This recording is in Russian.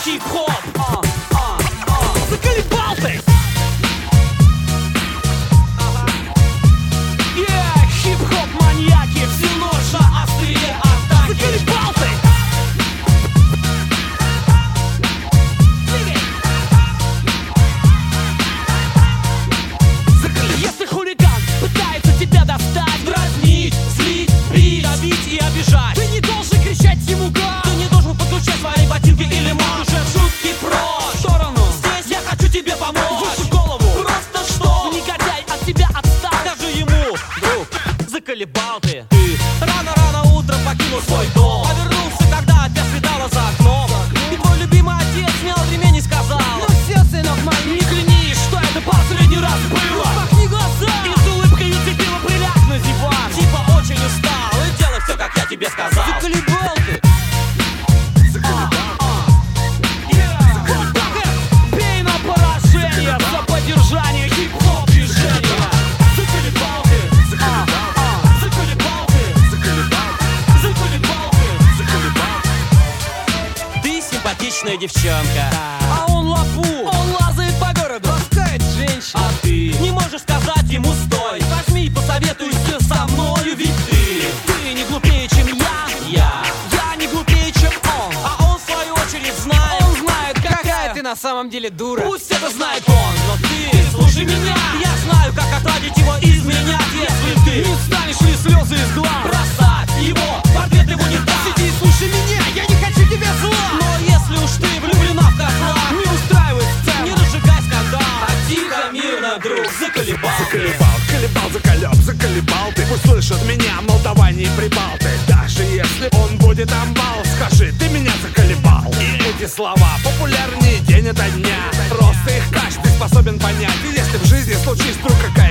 хип-хоп. Заколебал ты! Хип-хоп маньяки, всю ночь на острие атаки. Заколебал ты! Если хулиган пытается тебя достать, дразнить, злить, бить, давить и обижать, ты не должен кричать ему гад. Ты не должен подключать свои ботинки или манжет. Шутки прочь в сторону. Здесь я хочу тебе помочь. Выше голову. Просто что? Негодяй от тебя отстал. Скажи ему, друг, заколебал ты. Ты рано-рано утром покинул свой дом, повернулся, когда опять светало за окном. И твой любимый отец снял ремень и сказал: ну все, сынок мой, не клянись, что это последний раз было. Махни глаза и с улыбкой уцепила приляг на диван. Типа очень устал и делай все, как я тебе сказал. Заколебал ты. Бей на поражение за поддержание хип-хоп движения. Заколебал ты. Заколебал ты. Заколебал ты. Ты симпатичная девчонка, а он лапу. Он лазает по городу, ласкает женщин. А ты не можешь сказать ему стой. Возьми и посоветуйся со мною, ведь ты не глупее, чем я не глупее, чем он. А он в свою очередь знает. Он знает, какая ты на самом деле дура. Пусть это знает он, но ты слушай меня. Я знаю, как отвадить его, изменять. Если ты не станешь ли слезы из глаз, бросать его, портрет его не даст. Сиди и слушай меня, я не хочу тебе зла. Но если уж ты влюблена в козла, не устраивай сцену, не разжигай скандал, а тихо, мирно, друг, заколебал. Заколебал, заколебал ты. Пусть слышат меня, мол, давай не прибал ты. Даже если он будет амбал, скажи, ты меня заколебал. И эти слова популярнее день ото дня. Просто их каждый способен понять. И если в жизни случись вдруг какая